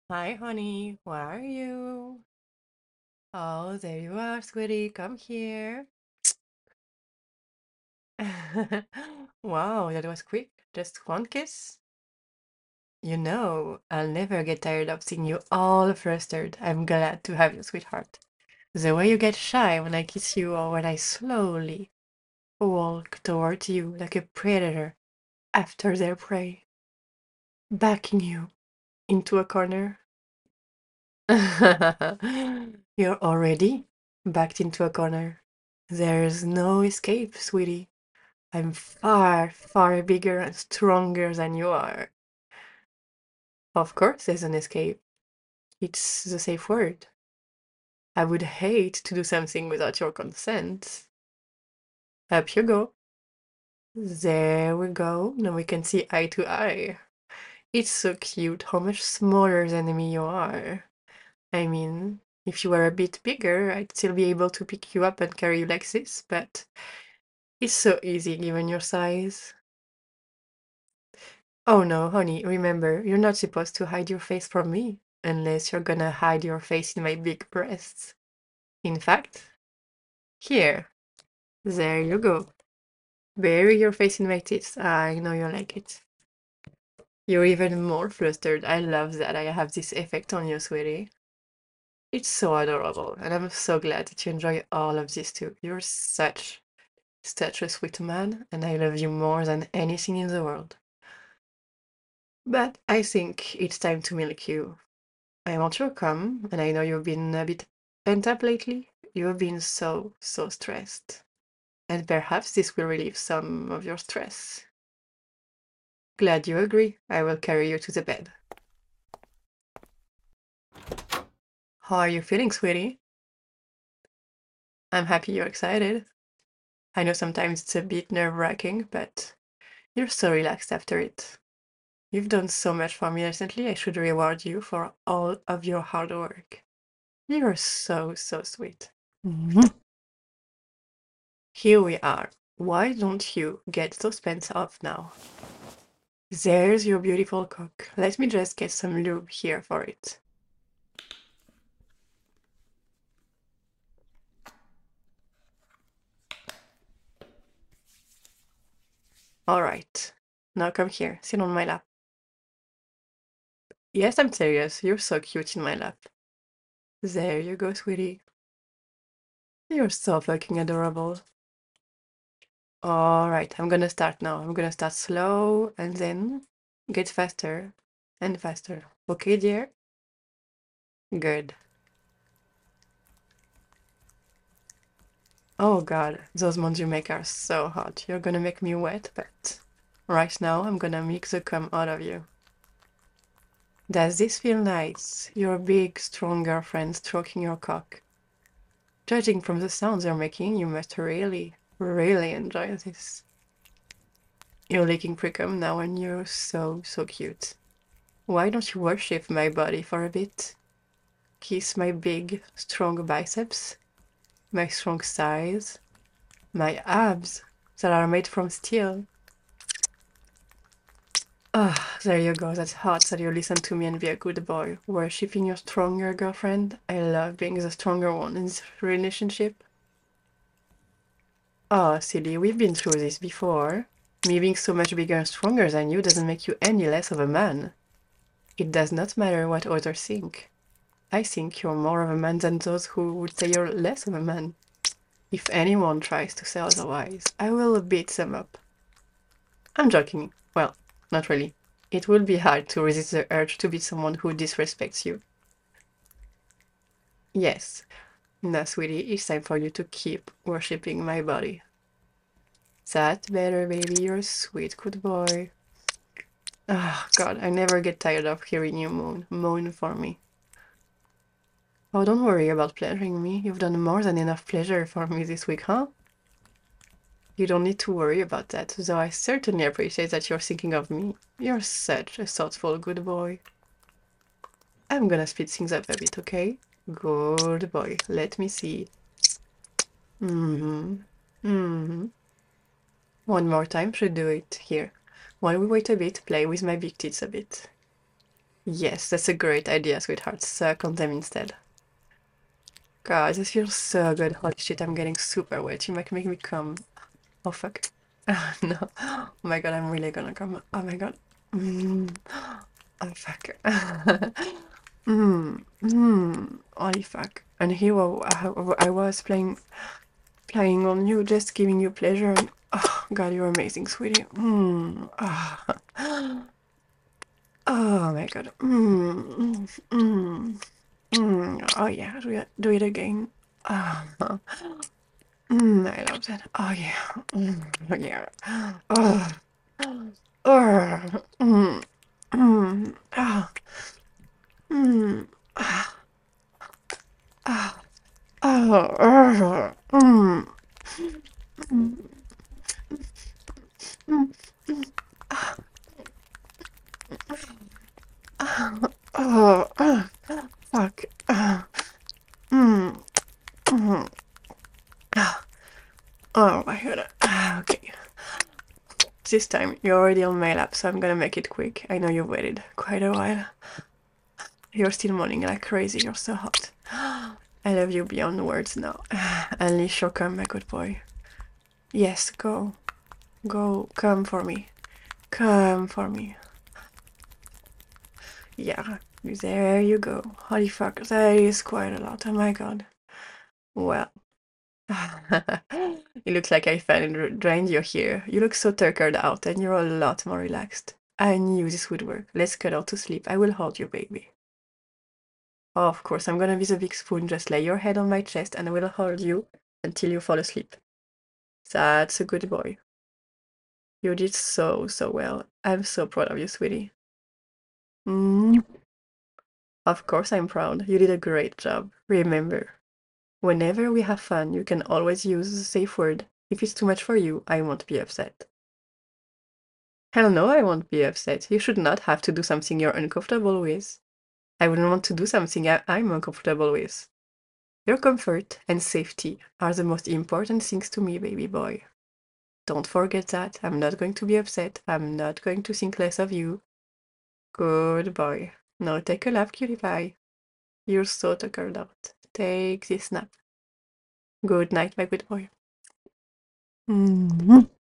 Hi, honey. Where are you? Oh, there you are, sweetie. Come here. Wow, that was quick. Just one kiss? You know, I'll never get tired of seeing you all flustered. I'm glad to have you, sweetheart. The way you get shy when I kiss you or when I slowly walk towards you like a predator after their prey, backing you into a corner. You're already backed into a corner. There's no escape, sweetie. I'm far, far bigger and stronger than you are. Of course, there's an escape. It's the safe word. I would hate to do something without your consent. Up you go. There we go. Now we can see eye to eye. It's so cute how much smaller than me you are. I mean, if you were a bit bigger, I'd still be able to pick you up and carry you like this, but it's so easy given your size. Oh no, honey, remember, you're not supposed to hide your face from me, unless you're gonna hide your face in my big breasts. In fact, here, there you go. Bury your face in my tits. I know you like it. You're even more flustered. I love that I have this effect on you, sweetie. It's so adorable, and I'm so glad that you enjoy all of this too. You're such a sweet man, and I love you more than anything in the world. But I think it's time to milk you. I want your come, and I know you've been a bit pent up lately. You've been so stressed. And perhaps this will relieve some of your stress. Glad you agree. I will carry you to the bed. How are you feeling, sweetie? I'm happy you're excited. I know sometimes it's a bit nerve-wracking, but you're so relaxed after it. You've done so much for me recently. I should reward you for all of your hard work. You're so sweet. Mhm. Here we are. Why don't you get those pants off now? There's your beautiful cock. Let me just get some lube here for it. Alright. Now come here. Sit on my lap. Yes, I'm serious. You're so cute in my lap. There you go, sweetie. You're so fucking adorable. Alright, I'm gonna start now. I'm gonna start slow and then get faster and faster. Okay, dear? Good. Oh god, those ones you make are so hot. You're gonna make me wet, but right now I'm gonna make the cum out of you. Does this feel nice? Your big, strong girlfriend stroking your cock. Judging from the sounds you're making, you must really enjoy this. You're licking precum now and you're so cute. Why don't you worship my body for a bit? Kiss my big, strong biceps, my strong thighs, my abs that are made from steel. Ah, there you go. That's hot that you listen to me and be a good boy. Worshipping your stronger girlfriend. I love being the stronger one in this relationship. Oh, silly, we've been through this before. Me being so much bigger and stronger than you doesn't make you any less of a man. It does not matter what others think. I think you're more of a man than those who would say you're less of a man. If anyone tries to say otherwise, I will beat them up. I'm joking. Well, not really. It will be hard to resist the urge to be someone who disrespects you. Yes. Now, sweetie, it's time for you to keep worshipping my body. That better, baby. You're a sweet good boy. Oh, God, I never get tired of hearing you moan. Moan for me. Oh, don't worry about pleasuring me. You've done more than enough pleasure for me this week, huh? You don't need to worry about that, though I certainly appreciate that you're thinking of me. You're such a thoughtful good boy. I'm gonna speed things up a bit, okay? Good boy. Let me see. Mm-hmm. Mm-hmm. One more time should do it. Here. While we wait a bit, play with my big tits a bit. Yes, that's a great idea, sweetheart. Suck on them instead. God, this feels so good. Holy shit, I'm getting super wet. You might make me come. Oh fuck. No. Oh my god, I'm really gonna come. Oh my god. Mm. Oh fuck. Holy fuck. And here I was playing on you, just giving you pleasure. And, oh god, you're amazing, sweetie. Ah. Oh my god. Oh yeah, do it again. Ah. I love that. Oh yeah. Oh yeah. Oh. Oh. Ah. Ah. Ah. Oh. Oh. Fuck. Mm. Mm. Oh my god. Okay. This time you're already on my lap, so I'm gonna make it quick. I know you've waited quite a while. You're still moaning like crazy. You're so hot. I love you beyond words now. Unleash your come, my good boy. Yes, go. Go. Come for me. Come for me. Yeah. There you go. Holy fuck. That is quite a lot. Oh my god. Well. It looks like I finally drained your hair. You look so tuckered out and you're a lot more relaxed. I knew this would work. Let's cuddle to sleep. I will hold you, baby. Oh, of course, I'm gonna be the big spoon. Just lay your head on my chest and I will hold you until you fall asleep. That's a good boy. You did so, so well. I'm so proud of you, sweetie. Mm. Of course I'm proud. You did a great job. Remember, whenever we have fun, you can always use the safe word. If it's too much for you, I won't be upset. Hell no, I won't be upset. You should not have to do something you're uncomfortable with. I wouldn't want to do something I'm uncomfortable with. Your comfort and safety are the most important things to me, baby boy. Don't forget that. I'm not going to be upset. I'm not going to think less of you. Good boy. Now take a nap, cutie pie. You're so tuckered out. Take this nap. Good night, my good boy.